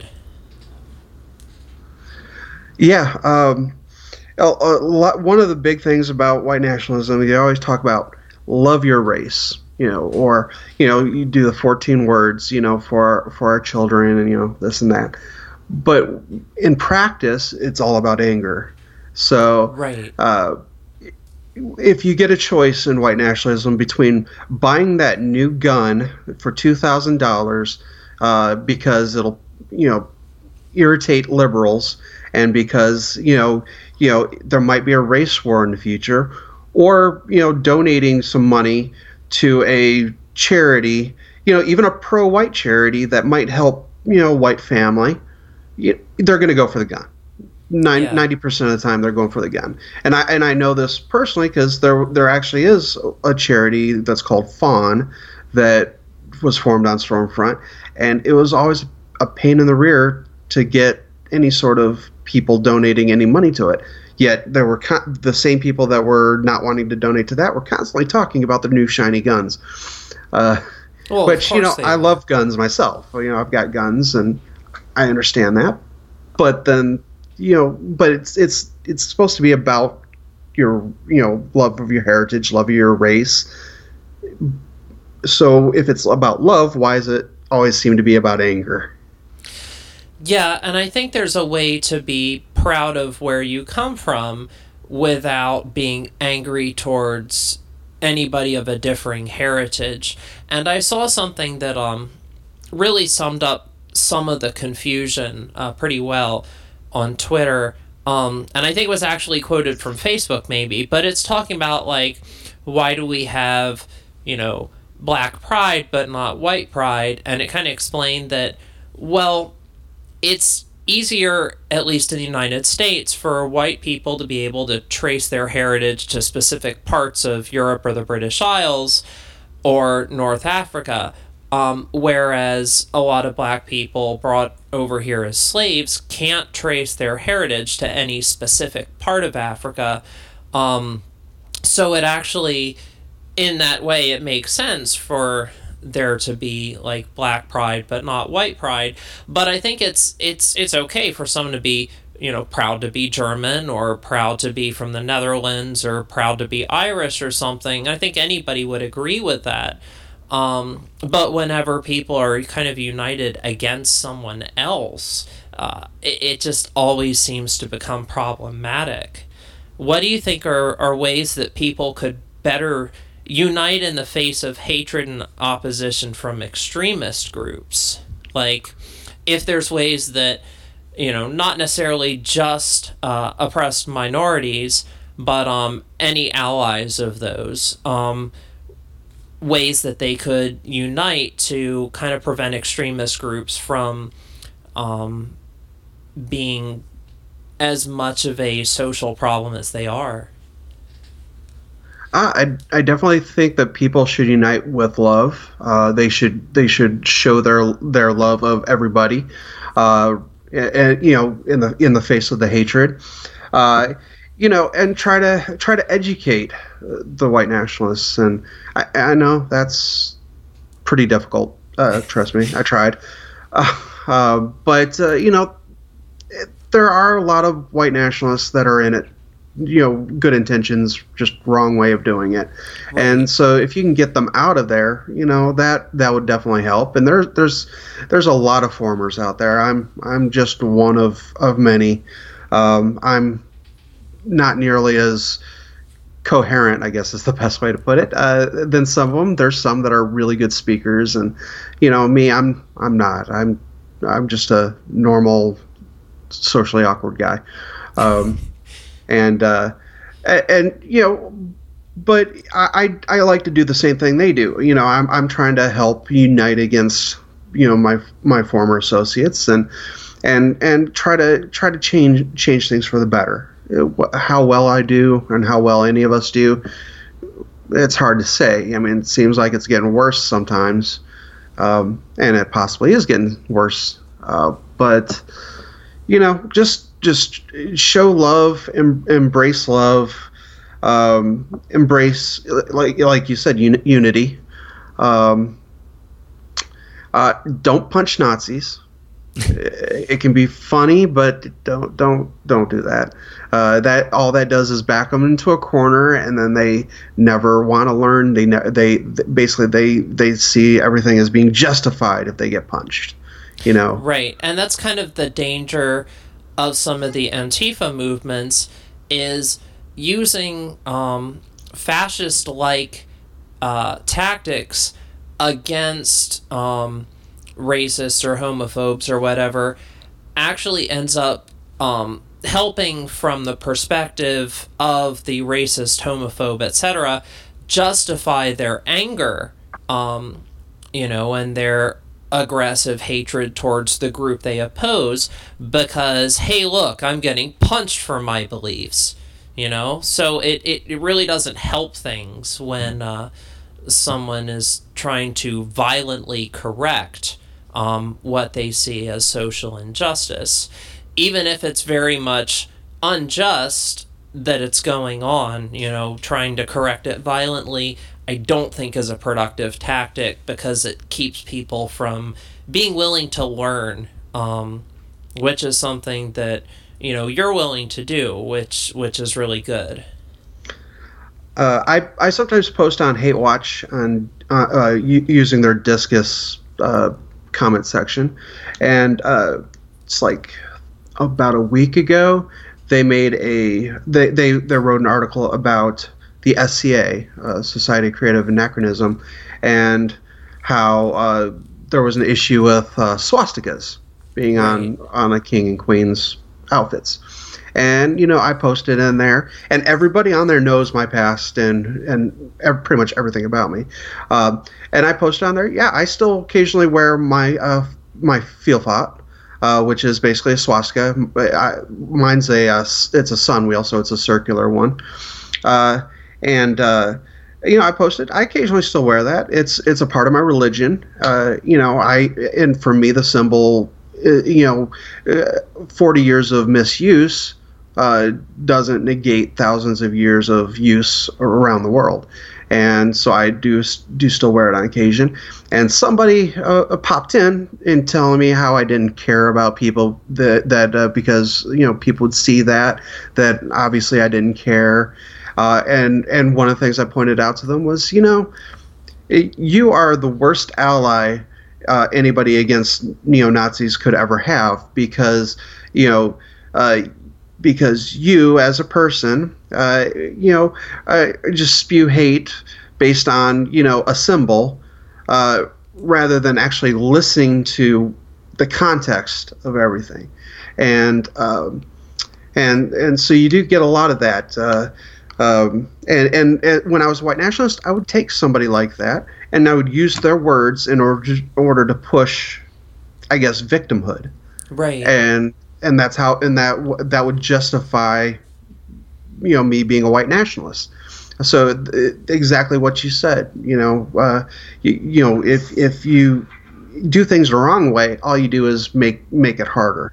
Yeah, um, a, a lot, one of the big things about white nationalism, they always talk about love your race, you know, or you know, you do the fourteen words, you know, for for our children, and you know, this and that. But in practice, it's all about anger. So, right. uh, if you get a choice in white nationalism between buying that new gun for two thousand dollars uh, because it'll, you know, irritate liberals, and because you know, you know, there might be a race war in the future, or you know, donating some money to a charity, you know, even a pro-white charity that might help, you know, white family, you, they're going to go for the gun. ninety percent of the time they're going for the gun. And I and I know this personally because there there actually is a charity that's called Fawn that was formed on Stormfront, and it was always a pain in the rear to get any sort of people donating any money to it. Yet there were con- the same people that were not wanting to donate to that were constantly talking about the new shiny guns. Uh, well, which, you know, I are. love guns myself. You know, I've got guns and I understand that. But then, you know, but it's it's it's supposed to be about your, you know, love of your heritage, love of your race. So if it's about love, why does it always seem to be about anger? Yeah, and I think there's a way to be proud of where you come from without being angry towards anybody of a differing heritage. And I saw something that um really summed up some of the confusion uh, pretty well on Twitter. Um, and I think it was actually quoted from Facebook maybe, but it's talking about like, why do we have, you know, black pride but not white pride? And it kind of explained that, well, it's easier, at least in the United States, for white people to be able to trace their heritage to specific parts of Europe or the British Isles or North Africa, um, whereas a lot of black people brought over here as slaves can't trace their heritage to any specific part of Africa. Um, so it actually, in that way, it makes sense for there to be like black pride but not white pride. But I think it's it's it's okay for someone to be, you know, proud to be German or proud to be from the Netherlands or proud to be Irish or something. I think anybody would agree with that. Um, but whenever people are kind of united against someone else, uh, it, it just always seems to become problematic. What do you think are, are ways that people could better unite in the face of hatred and opposition from extremist groups? Like, if there's ways that, you know, not necessarily just uh, oppressed minorities, but um, any allies of those, um, ways that they could unite to kind of prevent extremist groups from um, being as much of a social problem as they are. Uh, I I definitely think that people should unite with love. Uh, they should they should show their their love of everybody, uh, and you know in the in the face of the hatred, uh, you know, and try to try to educate the white nationalists. And I, I know that's pretty difficult. Uh, trust me, I tried, uh, uh, but uh, you know, it, there are a lot of white nationalists that are in it. You know, good intentions, just wrong way of doing it. Right. And so if you can get them out of there, you know, that that would definitely help. And there's there's there's a lot of formers out there. I'm I'm just one of of many. Um, I'm not nearly as coherent, I guess is the best way to put it, uh, than some of them. There's some that are really good speakers, and you know, me, I'm I'm not. I'm I'm just a normal, socially awkward guy. Um, And, uh, and, and, you know, but I, I, I like to do the same thing they do. You know, I'm, I'm trying to help unite against, you know, my, my former associates and, and, and try to, try to change, change things for the better. How well I do and how well any of us do, it's hard to say. I mean, it seems like it's getting worse sometimes. Um, and it possibly is getting worse. Uh, but, you know, just, Just show love, em- embrace love, um, embrace, like like you said, un- unity. Um, uh, don't punch Nazis. It can be funny, but don't don't don't do that. Uh, that all that does is back them into a corner, and then they never want to learn. They ne- they basically they they see everything as being justified if they get punched. You know, right, and that's kind of the danger of some of the Antifa movements, is using um, fascist-like uh, tactics against um, racists or homophobes or whatever, actually ends up um, helping from the perspective of the racist, homophobe, et cetera, justify their anger, um, you know, and their aggressive hatred towards the group they oppose because, hey, look, I'm getting punched for my beliefs, you know? So it, it, it really doesn't help things when uh, someone is trying to violently correct um, what they see as social injustice. Even if it's very much unjust that it's going on, you know, trying to correct it violently, I don't think is a productive tactic because it keeps people from being willing to learn, um, which is something that, you know, you're willing to do, which which is really good. Uh, I I sometimes post on Hate Watch on uh, uh, using their Discus uh, comment section, and uh, it's like about a week ago they made a they they, they wrote an article about the S C A, uh, Society of Creative Anachronism, and how uh, there was an issue with uh, swastikas being right. on, on a king and queen's outfits. And, you know, I posted in there, and everybody on there knows my past and, and ev- pretty much everything about me. Um, and I posted on there, yeah, I still occasionally wear my uh, my Vielfalt, uh, which is basically a swastika. I, mine's a, uh, it's a sun wheel, so it's a circular one. Uh, And, uh, you know, I posted, I occasionally still wear that. It's it's a part of my religion. Uh, you know, I and for me, the symbol, uh, you know, uh, forty years of misuse uh, doesn't negate thousands of years of use around the world. And so I do do still wear it on occasion. And somebody uh, popped in and telling me how I didn't care about people that, that uh, because, you know, people would see that, that obviously I didn't care. Uh, and and one of the things I pointed out to them was, you know, it, you are the worst ally uh, anybody against neo-Nazis could ever have because, you know, uh, because you as a person, uh, you know, uh, just spew hate based on, you know, a symbol uh, rather than actually listening to the context of everything. And um, and and so you do get a lot of that. Uh, Um, and, and and when I was a white nationalist, I would take somebody like that and I would use their words in order to, in order to push, I guess, victimhood. Right. And and that's how and that that would justify, you know, me being a white nationalist. So th- exactly what you said. You know, uh, you, you know, if if you do things the wrong way, all you do is make make it harder.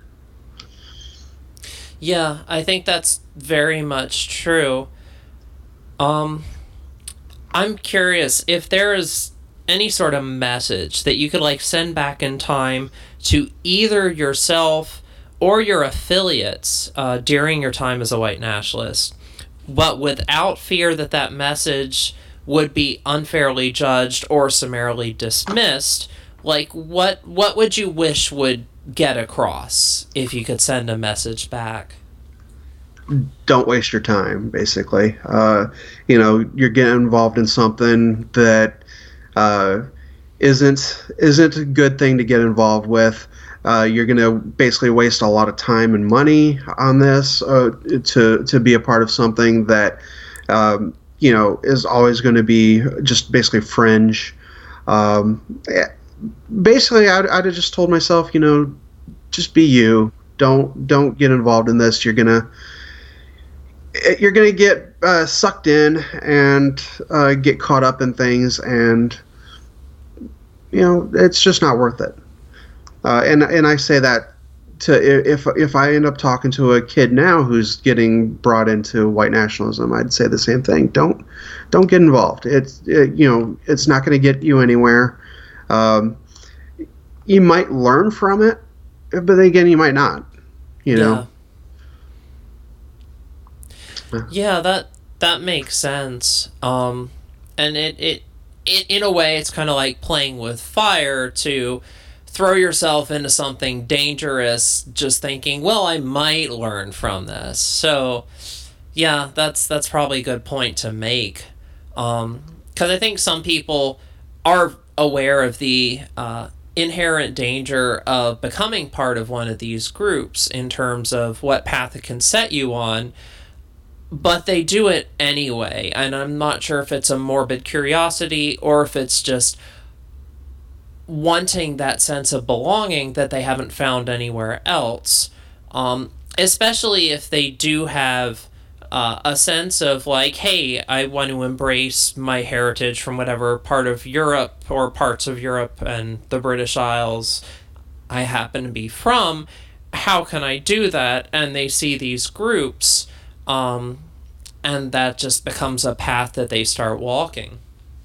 Yeah, I think that's very much true. Um, I'm curious if there is any sort of message that you could like send back in time to either yourself or your affiliates uh, during your time as a white nationalist, but without fear that that message would be unfairly judged or summarily dismissed. Like, what what would you wish would get across if you could send a message back? Don't waste your time, basically. Uh, you know, you're getting involved in something that uh, isn't isn't a good thing to get involved with. Uh, you're going to basically waste a lot of time and money on this uh, to to be a part of something that um, you know is always going to be just basically fringe. Um, basically, I'd, I'd have just told myself, you know, just be you. Don't don't get involved in this. You're gonna you're gonna get uh, sucked in and uh, get caught up in things, and you know it's just not worth it. Uh, and and I say that to if if I end up talking to a kid now who's getting brought into white nationalism, I'd say the same thing. Don't don't get involved. It's it, you know it's not going to get you anywhere. Um, you might learn from it, but then again, you might not. You know. Yeah. Yeah, that that makes sense. Um, and it, it, it in a way, it's kind of like playing with fire to throw yourself into something dangerous, just thinking, well, I might learn from this. So, yeah, that's that's probably a good point to make. Um, because I think some people are aware of the uh, inherent danger of becoming part of one of these groups in terms of what path it can set you on. But they do it anyway, and I'm not sure if it's a morbid curiosity or if it's just wanting that sense of belonging that they haven't found anywhere else. Um, especially if they do have uh, a sense of like, hey, I want to embrace my heritage from whatever part of Europe or parts of Europe and the British Isles I happen to be from. How can I do that? And they see these groups. Um, and that just becomes a path that they start walking.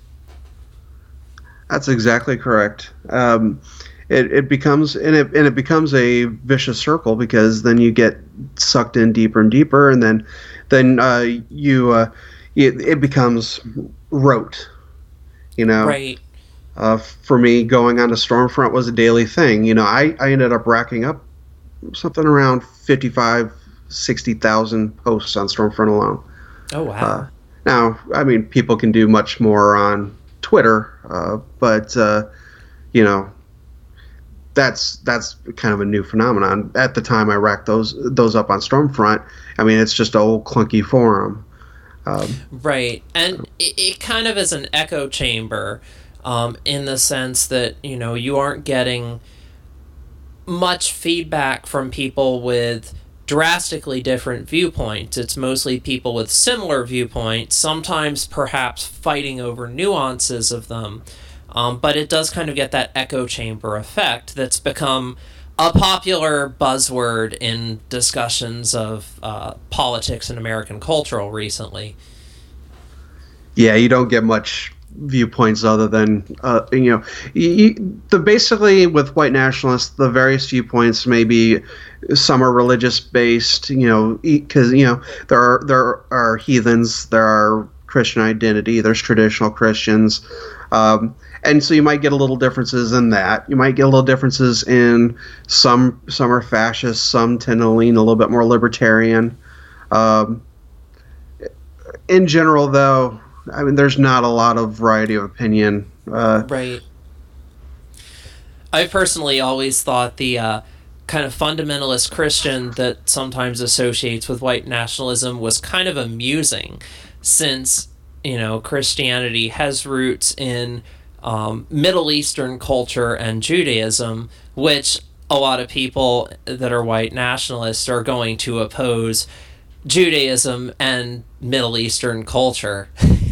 That's exactly correct. Um, it, it becomes and it and it becomes a vicious circle because then you get sucked in deeper and deeper, and then then uh, you uh, it, it becomes rote. You know, right? Uh, for me, going on to Stormfront was a daily thing. You know, I, I ended up racking up something around fifty-five, sixty thousand posts on Stormfront alone. Oh, wow. Uh, now, I mean, people can do much more on Twitter, uh, but, uh, you know, that's that's kind of a new phenomenon. At the time I racked those those up on Stormfront, I mean, it's just an old clunky forum. Um, right. And it, it kind of is an echo chamber um, in the sense that, you know, you aren't getting much feedback from people with drastically different viewpoints. It's mostly people with similar viewpoints, sometimes perhaps fighting over nuances of them. Um, but it does kind of get that echo chamber effect that's become a popular buzzword in discussions of uh, politics and American cultural recently. Yeah, you don't get much viewpoints other than uh, you know you, the basically with white nationalists the various viewpoints may be some are religious based, you know, because you know there are there are heathens, there are Christian identity, there's traditional Christians, um, and so you might get a little differences in that. You might get a little differences in some some are fascist, some tend to lean a little bit more libertarian. Um, in general, though, I mean, there's not a lot of variety of opinion. Uh, right. I personally always thought the uh, kind of fundamentalist Christian that sometimes associates with white nationalism was kind of amusing since, you know, Christianity has roots in um, Middle Eastern culture and Judaism, which a lot of people that are white nationalists are going to oppose Judaism and Middle Eastern culture.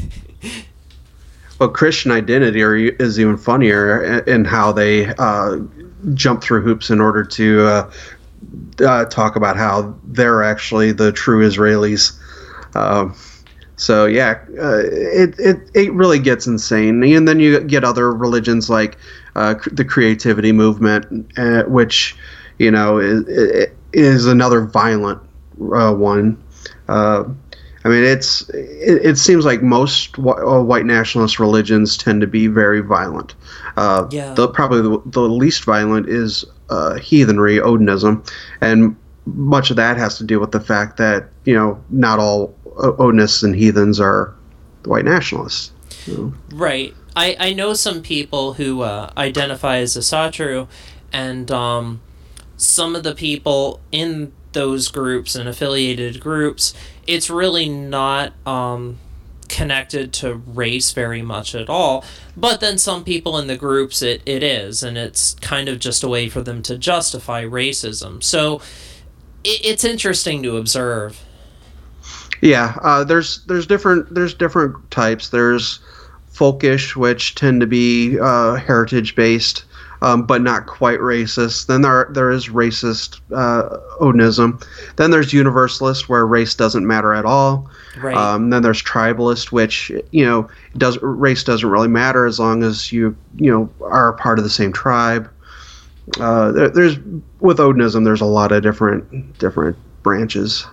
Well, Christian identity are, is even funnier in how they uh, jump through hoops in order to uh, uh, talk about how they're actually the true Israelis. Um, so yeah, uh, it, it it really gets insane. And then you get other religions like uh, the creativity movement, uh, which you know is, is another violent uh, one. Uh, I mean, it's it, it seems like most wh- uh, white nationalist religions tend to be very violent. Uh, yeah. The, probably the, the least violent is uh, heathenry, Odinism, and much of that has to do with the fact that you know not all Odinists and heathens are white nationalists. You know? Right. I, I know some people who uh, identify as a Satru, and um, some of the people in those groups and affiliated groups, it's really not um, connected to race very much at all. But then some people in the groups, it, it is, and it's kind of just a way for them to justify racism. So it, it's interesting to observe. Yeah, uh, there's there's different there's different types. There's folkish, which tend to be uh, heritage based. Um, but not quite racist. Then there there is racist uh, Odinism. Then there's universalist, where race doesn't matter at all. Right. Um, then there's tribalist, which you know does race doesn't really matter as long as you you know are part of the same tribe. Uh, there, there's with Odinism, there's a lot of different different branches.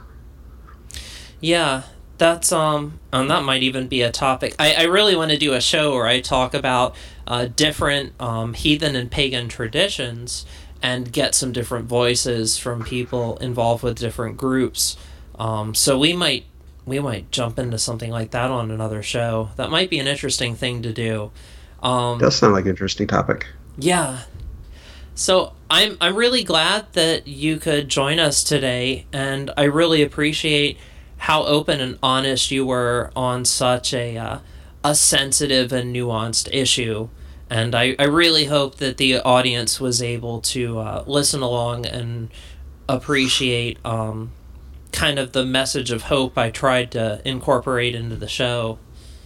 Yeah, that's um, and that might even be a topic. I, I really want to do a show where I talk about uh, different um, heathen and pagan traditions and get some different voices from people involved with different groups. Um, so we might we might jump into something like that on another show. That might be an interesting thing to do. Um, Does sound like an interesting topic. Yeah. So I'm I'm really glad that you could join us today, and I really appreciate how open and honest you were on such a uh, a sensitive and nuanced issue. And I, I really hope that the audience was able to uh, listen along and appreciate um, kind of the message of hope I tried to incorporate into the show.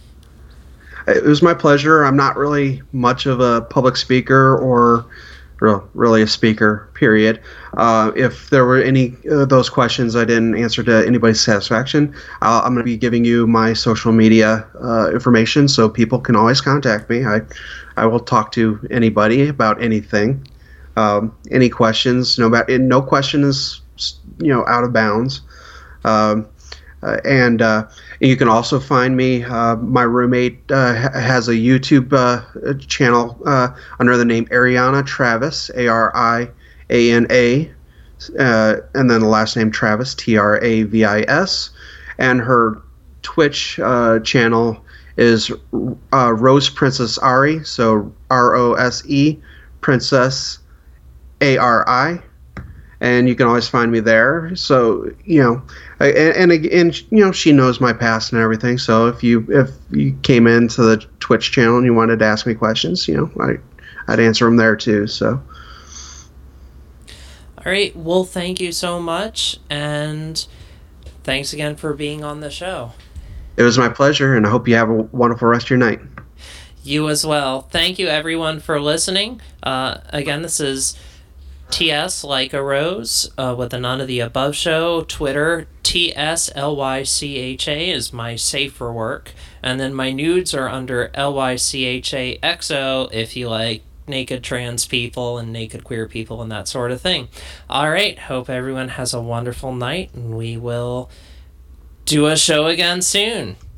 It was my pleasure. I'm not really much of a public speaker or really a speaker, period. Uh, if there were any of uh, those questions I didn't answer to anybody's satisfaction, I'll, I'm going to be giving you my social media uh, information so people can always contact me. I I will talk to anybody about anything, um, any questions. No matter, no question is you know out of bounds. Um, uh, and uh, you can also find me. Uh, my roommate uh, ha- has a YouTube uh, channel uh, under the name Ariana Travis, A R I A N A, uh, and then the last name Travis, T R A V I S. And her Twitch uh, channel is uh, Rose Princess Ari, so R O S E Princess A R I. And you can always find me there. So you know, and, and and you know, she knows my past and everything. So if you if you came into the Twitch channel and you wanted to ask me questions, you know, I I'd answer them there too. So. All right. Well, thank you so much, and thanks again for being on the show. It was my pleasure, and I hope you have a wonderful rest of your night. You as well. Thank you, everyone, for listening. Uh, again, this is T S Like a Rose uh, with the None of the Above Show. Twitter, T S L Y C H A is my safe for work. And then my nudes are under L Y C H A X O if you like naked trans people and naked queer people and that sort of thing. All right. Hope everyone has a wonderful night, and we will do a show again soon.